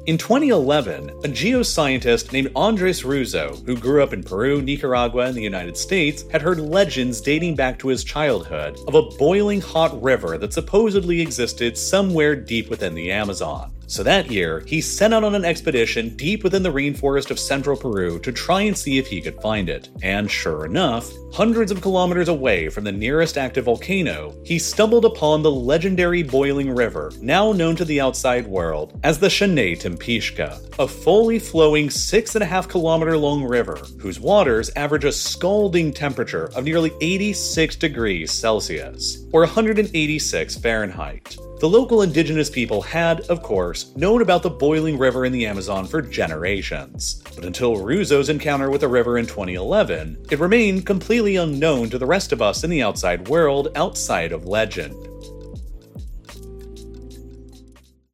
In 2011, a geoscientist named Andres Russo, who grew up in Peru, Nicaragua, and the United States, had heard legends dating back to his childhood of a boiling hot river that supposedly existed somewhere deep within the Amazon. So that year, he set out on an expedition deep within the rainforest of central Peru to try and see if he could find it. And sure enough, hundreds of kilometers away from the nearest active volcano, he stumbled upon the legendary boiling river, now known to the outside world as the Shanay Tempishka, a fully flowing 6.5 kilometer long river whose waters average a scalding temperature of nearly 86 degrees Celsius, or 186 Fahrenheit. The local indigenous people had, of course, known about the boiling river in the Amazon for generations. But until Russo's encounter with the river in 2011, it remained completely unknown to the rest of us in the outside world outside of legend.